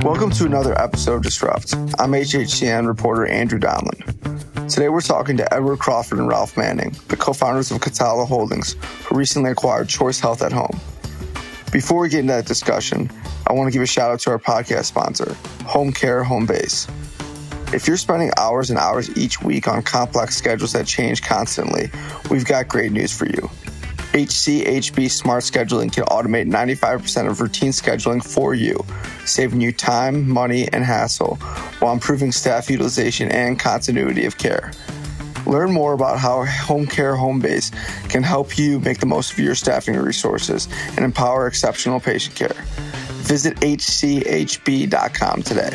Welcome to another episode of Disrupt. I'm HHCN reporter Andrew Donlin. Today we're talking to Edward Crawford and Ralph Manning, the co-founders of Catala Holdings, who recently acquired Choice Health at Home. Before we get into that discussion, I want to give a shout out to our podcast sponsor, Home Care Home Base. If you're spending hours and hours each week on complex schedules that change constantly, we've got great news for you. HCHB Smart Scheduling can automate 95% of routine scheduling for you, saving you time, money, and hassle while improving staff utilization and continuity of care. Learn more about how Home Care Home Base can help you make the most of your staffing resources and empower exceptional patient care. Visit hchb.com today.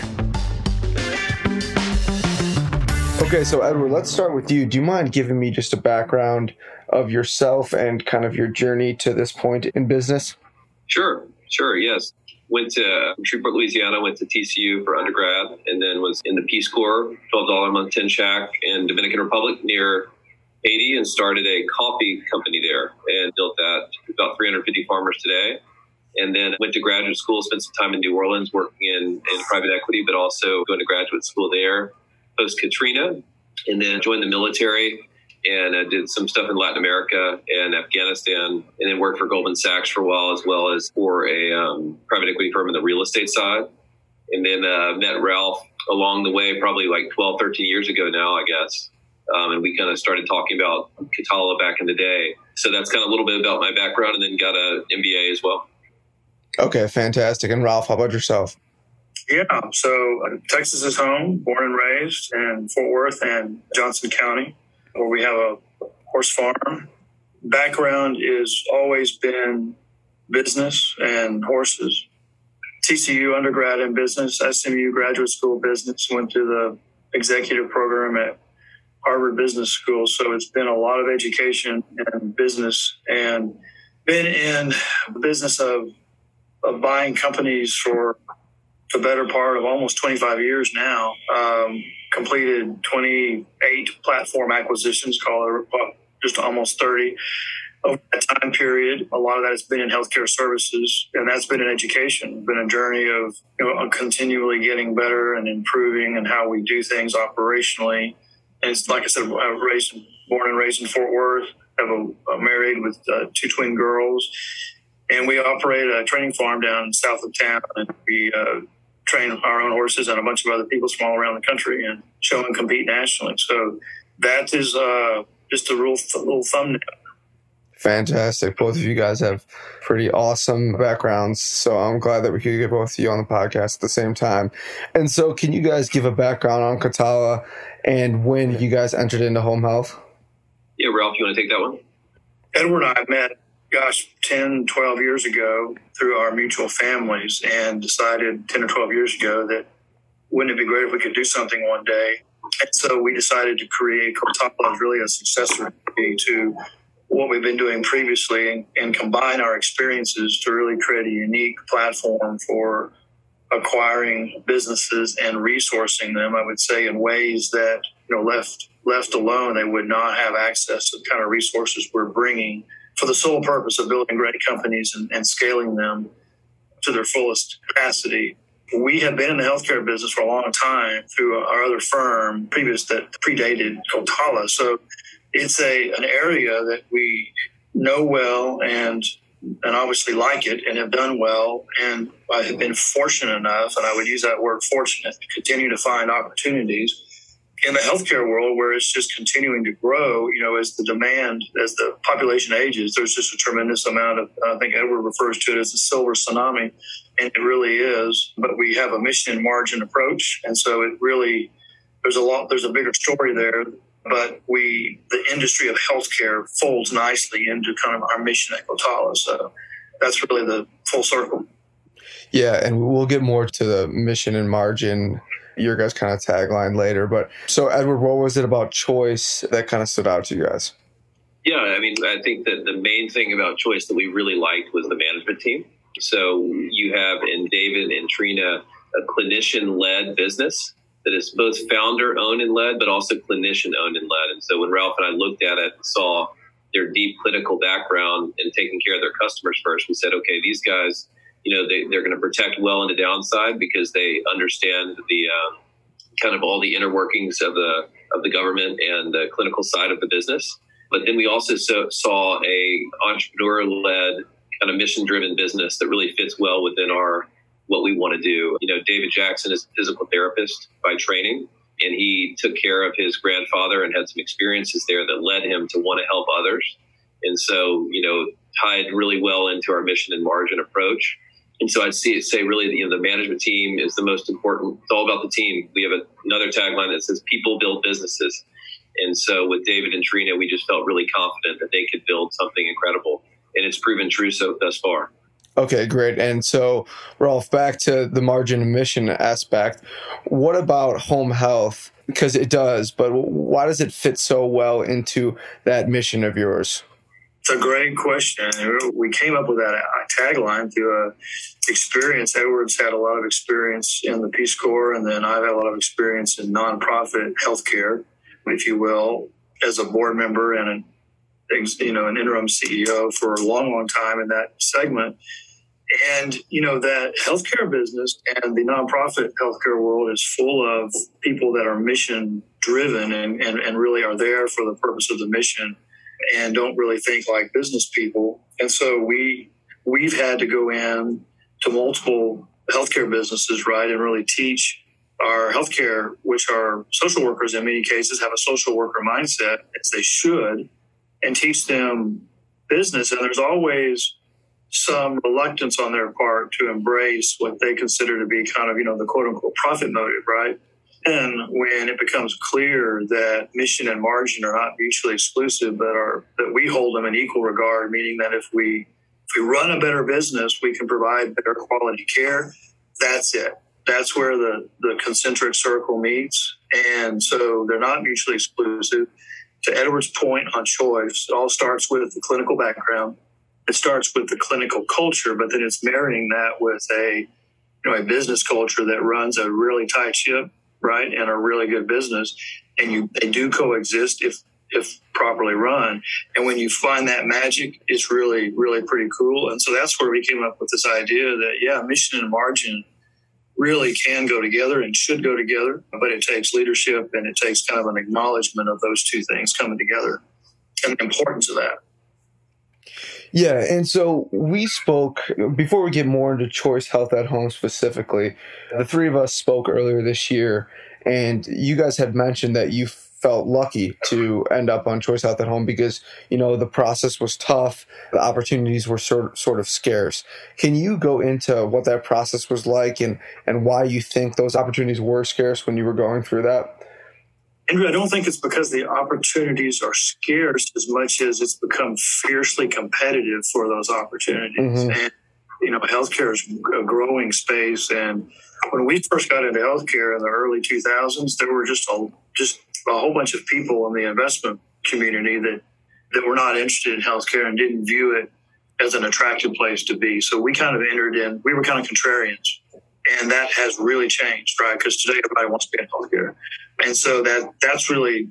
Okay, so Edward, let's start with you. Do you mind giving me just a background of yourself and kind of your journey to this point in business? Sure, yes. Went to Shreveport, Louisiana, went to TCU for undergrad, and then was in the Peace Corps, $12 a month tin shack in Dominican Republic near Haiti, and started a coffee company there and built that to about 350 farmers today. And then went to graduate school, spent some time in New Orleans working in private equity, but also going to graduate school there post-Katrina, and then joined the military and did some stuff in Latin America and Afghanistan, and then worked for Goldman Sachs for a while, as well as for a private equity firm in the real estate side. And then met Ralph along the way, probably like 12, 13 years ago now, I guess. And we kind of started talking about Catala back in the day. So that's kind of a little bit about my background, and then got an MBA as well. Okay, fantastic. And Ralph, how about yourself? Yeah, so Texas is home, born and raised in Fort Worth and Johnson County, where we have a horse farm. Background is always been business and horses. TCU undergrad in business, SMU graduate school business, went to the executive program at Harvard Business School. So it's been a lot of education and business, and been in the business of buying companies for the better part of almost 25 years now. Completed 28 platform acquisitions, just almost 30 over that time period. A lot of that has been in healthcare services, and that's been in education. It's been a journey of continually getting better and improving and how we do things operationally. And it's like I said, born and raised in Fort Worth. Married with two twin girls, and we operate a training farm down south of town, and we train our own horses and a bunch of other people from all around the country and show and compete nationally. So that is just a little thumbnail. Fantastic. Both of you guys have pretty awesome backgrounds. So I'm glad that we could get both of you on the podcast at the same time. And so can you guys give a background on Catala and when you guys entered into home health? Yeah, Ralph, you want to take that one? Edward and I met 10, 12 years ago through our mutual families, and decided 10 or 12 years ago that wouldn't it be great if we could do something one day. And so we decided to create Catala as really a successor to what we've been doing previously, and combine our experiences to really create a unique platform for acquiring businesses and resourcing them, I would say, in ways that, left alone, they would not have access to the kind of resources we're bringing, for the sole purpose of building great companies and scaling them to their fullest capacity. We have been in the healthcare business for a long time through our other firm that predated Catala. So it's an area that we know well and obviously like it and have done well. And I have been fortunate enough, and I would use that word fortunate, to continue to find opportunities in the healthcare world where it's just continuing to grow. As the population ages, there's just a tremendous amount of, I think Edward refers to it as a silver tsunami, and it really is. But we have a mission and margin approach. And so it really, there's a bigger story there, but the industry of healthcare folds nicely into kind of our mission at Catala. So that's really the full circle. Yeah. And we'll get more to the mission and margin, your guys' kind of tagline later. But so Edward, what was it about Choice that kind of stood out to you guys? Yeah, I think that the main thing about Choice that we really liked was the management team. So you have in David and Trina a clinician-led business that is both founder-owned and led, but also clinician-owned and led. And so when Ralph and I looked at it and saw their deep clinical background and taking care of their customers first, we said, okay, these guys they're going to protect well in the downside because they understand the kind of all the inner workings of the government and the clinical side of the business. But then we also saw a entrepreneur-led kind of mission-driven business that really fits well within what we want to do. David Jackson is a physical therapist by training, and he took care of his grandfather and had some experiences there that led him to want to help others. And so, tied really well into our mission and margin approach. And so I'd say really, the management team is the most important. It's all about the team. We have another tagline that says people build businesses. And so with David and Trina, we just felt really confident that they could build something incredible. And it's proven true so thus far. Okay, great. And so, Ralph, back to the margin and mission aspect. What about home health? Because it does, but why does it fit so well into that mission of yours? It's a great question. We came up with that tagline through experience. Edwards had a lot of experience in the Peace Corps, and then I've had a lot of experience in nonprofit healthcare, if you will, as a board member and an interim CEO for a long, long time in that segment. And, that healthcare business and the nonprofit healthcare world is full of people that are mission driven and really are there for the purpose of the mission and don't really think like business people. And so we've had to go in to multiple healthcare businesses, right, and really teach our healthcare, which are social workers in many cases, have a social worker mindset, as they should, and teach them business. And there's always some reluctance on their part to embrace what they consider to be kind of, the quote unquote profit motive, right? And when it becomes clear that mission and margin are not mutually exclusive, but that we hold them in equal regard, meaning that if we run a better business, we can provide better quality care. That's it. That's where the concentric circle meets. And so they're not mutually exclusive. To Edward's point on choice, it all starts with the clinical background. It starts with the clinical culture, but then it's marrying that with a business culture that runs a really tight ship, right, and a really good business. And they do coexist if properly run. And when you find that magic, it's really, really pretty cool. And so that's where we came up with this idea that, mission and margin really can go together and should go together, but it takes leadership and it takes kind of an acknowledgement of those two things coming together and the importance of that. Yeah, and so we spoke, before we get more into Choice Health at Home specifically, the three of us spoke earlier this year, and you guys had mentioned that you felt lucky to end up on Choice Health at Home because, the process was tough, the opportunities were sort of scarce. Can you go into what that process was like and why you think those opportunities were scarce when you were going through that? Andrew, I don't think it's because the opportunities are scarce as much as it's become fiercely competitive for those opportunities. Mm-hmm. And, healthcare is a growing space. And when we first got into healthcare in the early 2000s, there were just a whole bunch of people in the investment community that were not interested in healthcare and didn't view it as an attractive place to be. So we kind of entered in, we were kind of contrarians. And that has really changed, right? Because today everybody wants to be in healthcare. And so that's really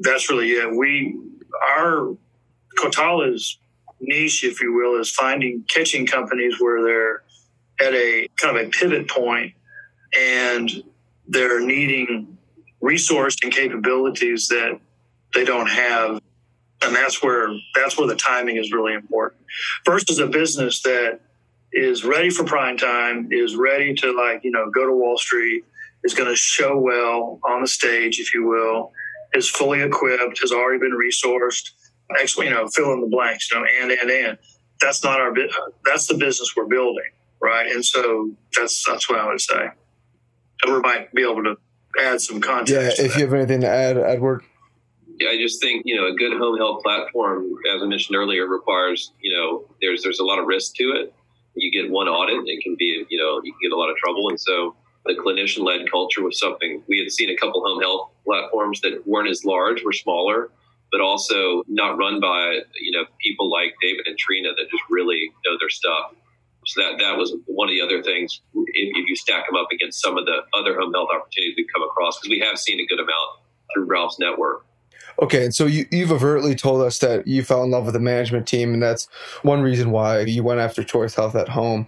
it. Our Kotala's niche, if you will, is catching companies where they're at a kind of a pivot point and they're needing resource and capabilities that they don't have. And that's where the timing is really important. First is a business that is ready for prime time, is ready to go to Wall Street, is going to show well on the stage, if you will, is fully equipped, has already been resourced, actually, fill in the blanks, and. That's not that's the business we're building, right? And so that's what I would say. Edward might be able to add some context. Yeah, if you have anything to add, Edward. Yeah, I just think, a good home health platform, as I mentioned earlier, requires, there's a lot of risk to it. You get one audit, it can be, you can get a lot of trouble. And so the clinician-led culture was something. We had seen a couple home health platforms that weren't as large, were smaller, but also not run by, people like David and Trina that just really know their stuff. So that was one of the other things, if you stack them up against some of the other home health opportunities we've come across, because we have seen a good amount through Ralph's network. Okay, and so you've overtly told us that you fell in love with the management team, and that's one reason why you went after Choice Health at Home.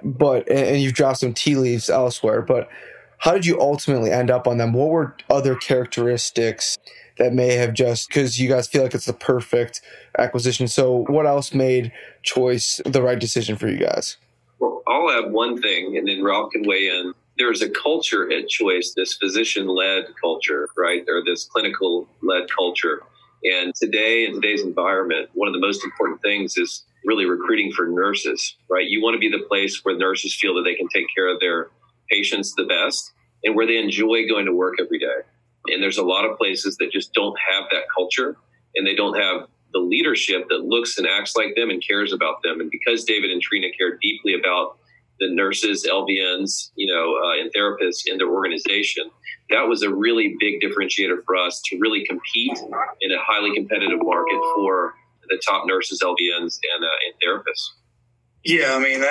and you've dropped some tea leaves elsewhere, but how did you ultimately end up on them? What were other characteristics that may have just, because you guys feel like it's the perfect acquisition. So what else made Choice the right decision for you guys? Well, I'll add one thing and then Ralph can weigh in. There's a culture at Choice, this physician-led culture, right? Or this clinical-led culture. And today, in today's environment, one of the most important things is really recruiting for nurses, right? You want to be the place where nurses feel that they can take care of their patients the best and where they enjoy going to work every day. And there's a lot of places that just don't have that culture, and they don't have the leadership that looks and acts like them and cares about them. And because David and Trina care deeply about the nurses, LVNs, and therapists in their organization, that was a really big differentiator for us to really compete in a highly competitive market for the top nurses, LVNs, and therapists. Yeah, I mean,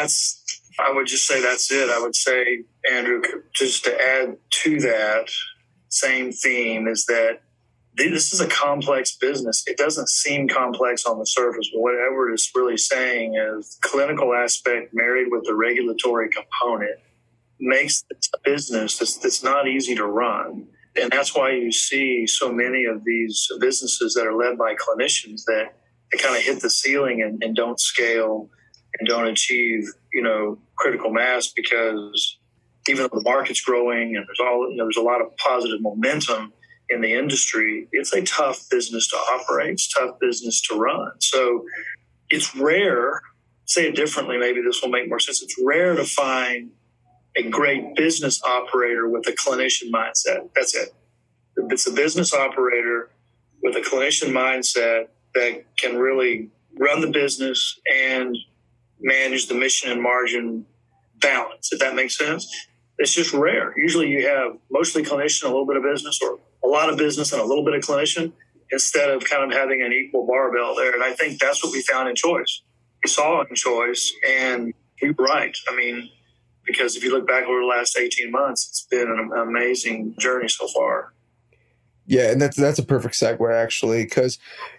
I would just say that's it. I would say, Andrew, just to add to that same theme, is that this is a complex business. It doesn't seem complex on the surface, but what Edward is really saying is the clinical aspect married with the regulatory component makes this a business that's not easy to run. And that's why you see so many of these businesses that are led by clinicians that they kind of hit the ceiling and don't scale and don't achieve, critical mass, because even though the market's growing and there's a lot of positive momentum in the industry, it's a tough business to operate. It's a tough business to run. So it's rare, say it differently, maybe this will make more sense. It's rare to find a great business operator with a clinician mindset. That's it. It's a business operator with a clinician mindset that can really run the business and manage the mission and margin balance, if that makes sense. It's just rare. Usually you have mostly clinician, a little bit of business, or a lot of business and a little bit of clinician, instead of kind of having an equal barbell there. And I think that's what we found in Choice. We saw it in Choice, and we were right. I mean, because if you look back over the last 18 months, it's been an amazing journey so far. Yeah, and that's a perfect segue, actually, because,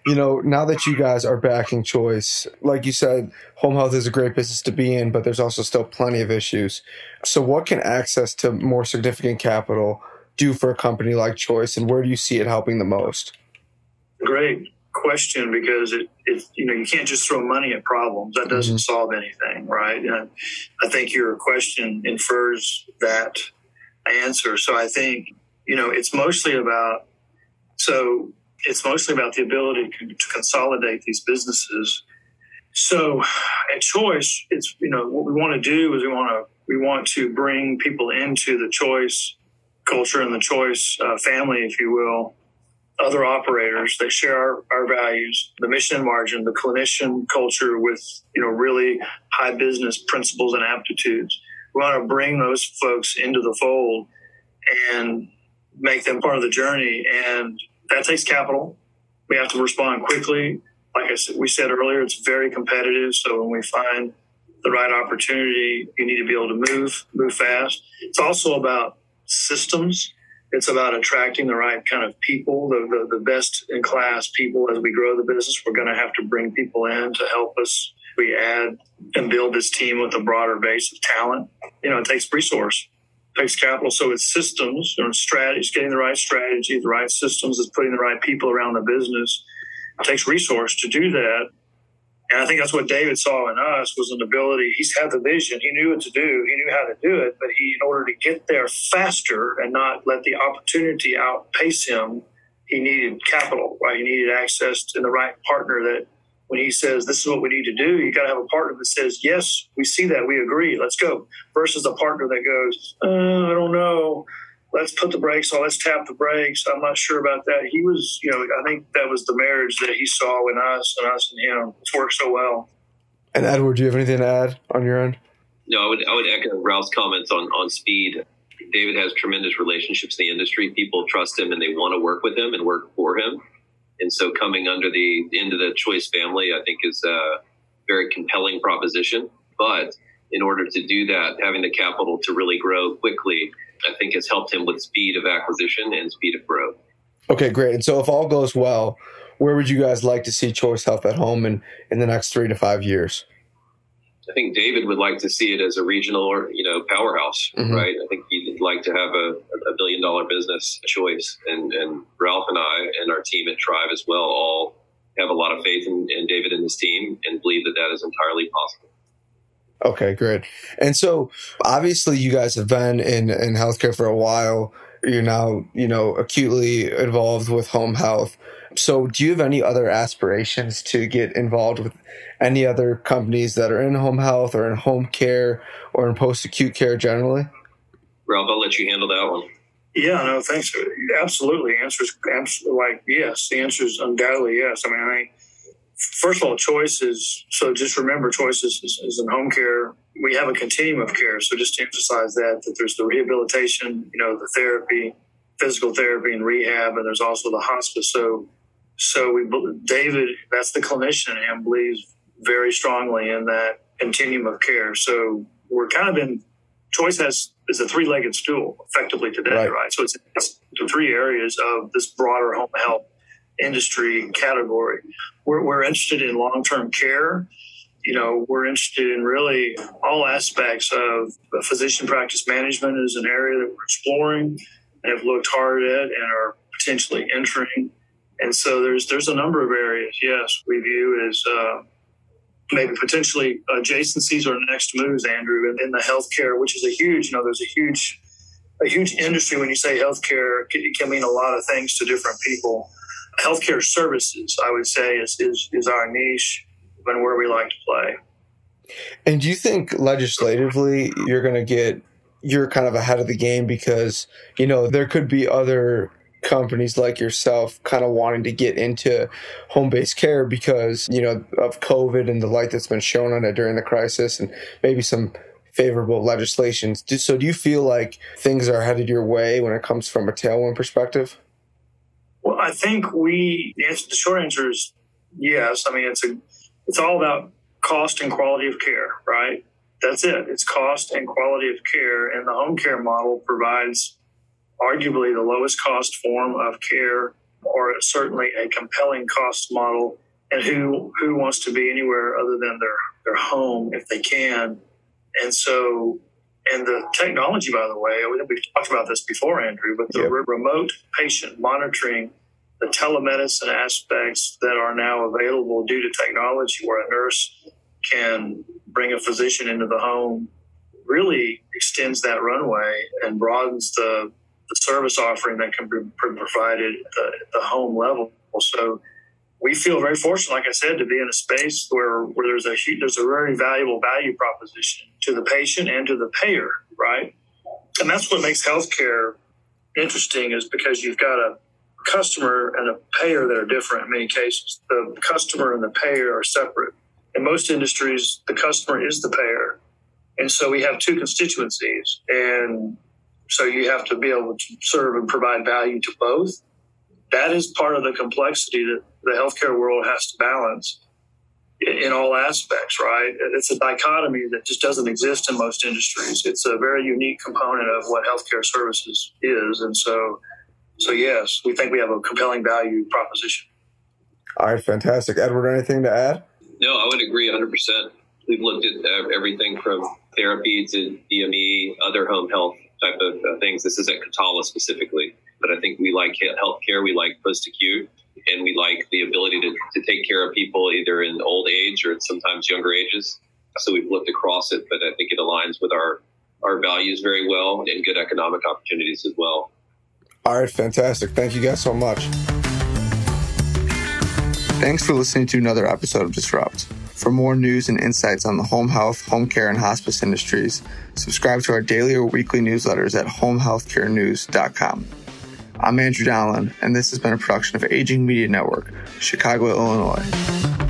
now that you guys are backing Choice, like you said, home health is a great business to be in, but there's also still plenty of issues. So what can access to more significant capital do for a company like Choice, and where do you see it helping the most? Great question, because you can't just throw money at problems. That doesn't solve anything, right? And I think your question infers that answer. So I think, it's mostly about the ability to consolidate these businesses. So at Choice, it's, what we want to do is we want to bring people into the Choice culture and the Choice family, if you will, other operators that share our values, the mission and margin, the clinician culture with, really high business principles and aptitudes. We want to bring those folks into the fold and make them part of the journey. And that takes capital. We have to respond quickly. Like we said earlier, it's very competitive. So when we find the right opportunity, you need to be able to move fast. It's also about systems. It's about attracting the right kind of people, the best in class people. As we grow the business, we're going to have to bring people in to help us. We add and build this team with a broader base of talent. It takes resource. Takes capital. So it's systems and strategies, getting the right strategy, the right systems, is putting the right people around the business. It takes resource to do that. And I think that's what David saw in us, was an ability. He's had the vision. He knew what to do. He knew how to do it. But in order to get there faster and not let the opportunity outpace him, he needed capital, right? He needed access to the right partner that, when he says, this is what we need to do, you got to have a partner that says, yes, we see that, we agree, let's go, versus a partner that goes, I don't know, let's put the brakes on, let's tap the brakes, I'm not sure about that. He was, I think that was the marriage that he saw in us and him. It's worked so well. And Edward, do you have anything to add on your end? No, I would echo Ralph's comments on speed. David has tremendous relationships in the industry. People trust him and they want to work with him and work for him. And so coming into the Choice family, I think, is a very compelling proposition. But in order to do that, having the capital to really grow quickly, I think has helped him with speed of acquisition and speed of growth. Okay, great. And so if all goes well, where would you guys like to see Choice Health at Home in the next 3 to 5 years? I think David would like to see it as a regional or, powerhouse, right? I think he'd like to have a $1 billion business choice. And Ralph and I and our team at Thrive as well all have a lot of faith in David and his team and believe that is entirely possible. Okay, great. And so obviously you guys have been in healthcare for a while. You're now, acutely involved with home health. So do you have any other aspirations to get involved with any other companies that are in home health or in home care or in post-acute care generally? Ralph, I'll let you handle that one. Yeah, no, thanks. Absolutely. Yes. The answer is undoubtedly yes. First of all, choice is, so just remember, choice is in home care. We have a continuum of care. So just to emphasize that there's the rehabilitation, the therapy, physical therapy and rehab, and there's also the hospice. So David, that's the clinician, and believes very strongly in that continuum of care. So we're kind of in, choice is a three-legged stool effectively today, right? So it's the three areas of this broader home health industry category. We're interested in long-term care. We're interested in really all aspects of physician practice management is an area that we're exploring and have looked hard at and are potentially entering. And so there's a number of areas, yes, we view as maybe potentially adjacencies or next moves, Andrew, in the healthcare, which is a huge, there's a huge industry. When you say healthcare, it can mean a lot of things to different people. Healthcare services, I would say, is our niche and where we like to play. And do you think legislatively you're kind of ahead of the game because, there could be other companies like yourself kind of wanting to get into home-based care because, of COVID and the light that's been shown on it during the crisis and maybe some favorable legislations. So do you feel like things are headed your way when it comes from a tailwind perspective? Well, I think the short answer is yes. It's all about cost and quality of care, right? That's it. It's cost and quality of care. And the home care model provides arguably the lowest cost form of care, or certainly a compelling cost model. And who wants to be anywhere other than their home if they can? And so, and the technology, by the way, we've talked about this before, Andrew, but the remote patient monitoring, the telemedicine aspects that are now available due to technology, where a nurse can bring a physician into the home, really extends that runway and broadens the service offering that can be provided at the home level. So we feel very fortunate, like I said, to be in a space where there's a very valuable value proposition to the patient and to the payer, right? And that's what makes healthcare interesting, is because you've got a customer and a payer that are different in many cases. The customer and the payer are separate. In most industries, the customer is the payer. And so we have two constituencies. And so you have to be able to serve and provide value to both. That is part of the complexity that the healthcare world has to balance in all aspects, right? It's a dichotomy that just doesn't exist in most industries. It's a very unique component of what healthcare services is. And so yes, we think we have a compelling value proposition. All right, fantastic. Edward, anything to add? No, I would agree 100%. We've looked at everything from therapy to DME, other home health type of things. This isn't Katala specifically, but I think we like healthcare. We like post-acute, and we like the ability to take care of people either in old age or sometimes younger ages. So we've looked across it, but I think it aligns with our values very well and good economic opportunities as well. All right, fantastic. Thank you guys so much. Thanks for listening to another episode of Disrupt. For more news and insights on the home health, home care, and hospice industries, subscribe to our daily or weekly newsletters at homehealthcarenews.com. I'm Andrew Donlan, and this has been a production of Aging Media Network, Chicago, Illinois.